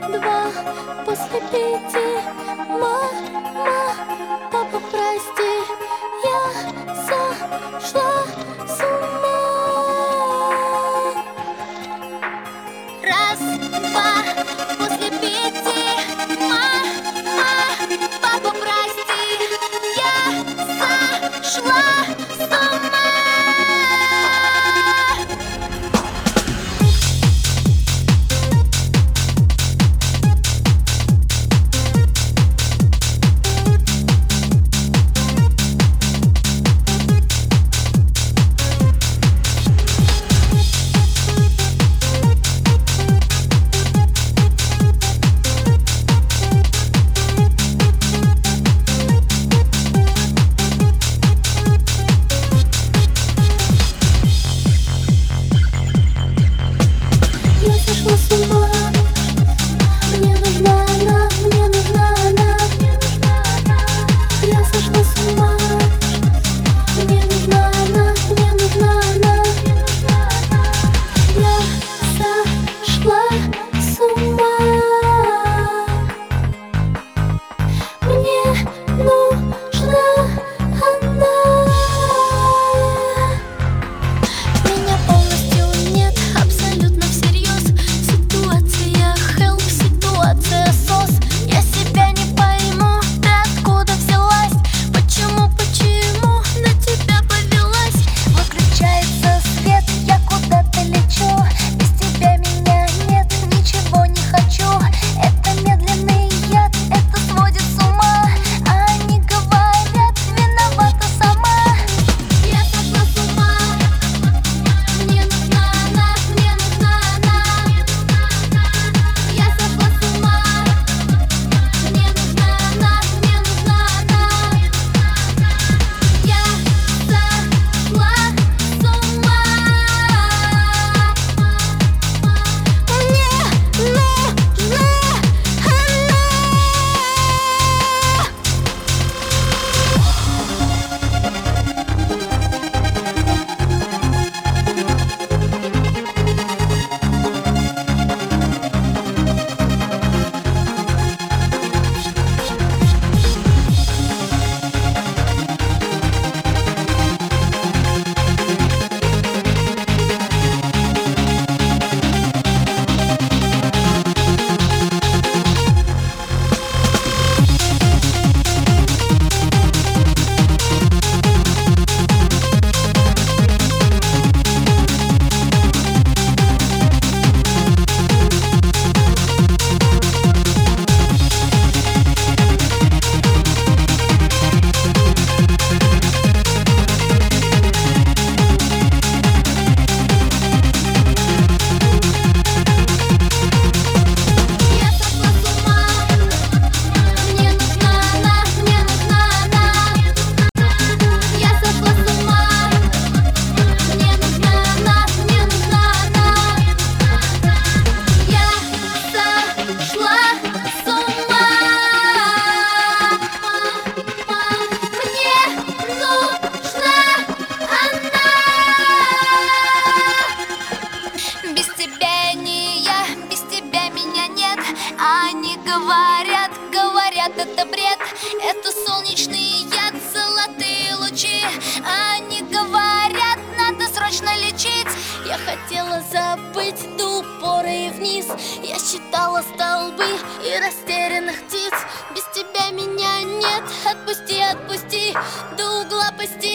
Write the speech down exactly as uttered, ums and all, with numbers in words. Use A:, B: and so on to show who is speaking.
A: два после пяти. Мама, папа, прости, я сошла с ума. Раз, два после пяти. Мама, папа, прости, я сошла с ума. Они говорят, говорят, это бред. Это солнечный яд, золотые лучи. Они говорят, надо срочно лечить. Я хотела забыть до упора и вниз. Я считала столбы и растерянных птиц. Без тебя меня нет, отпусти, отпусти, до угла пусти.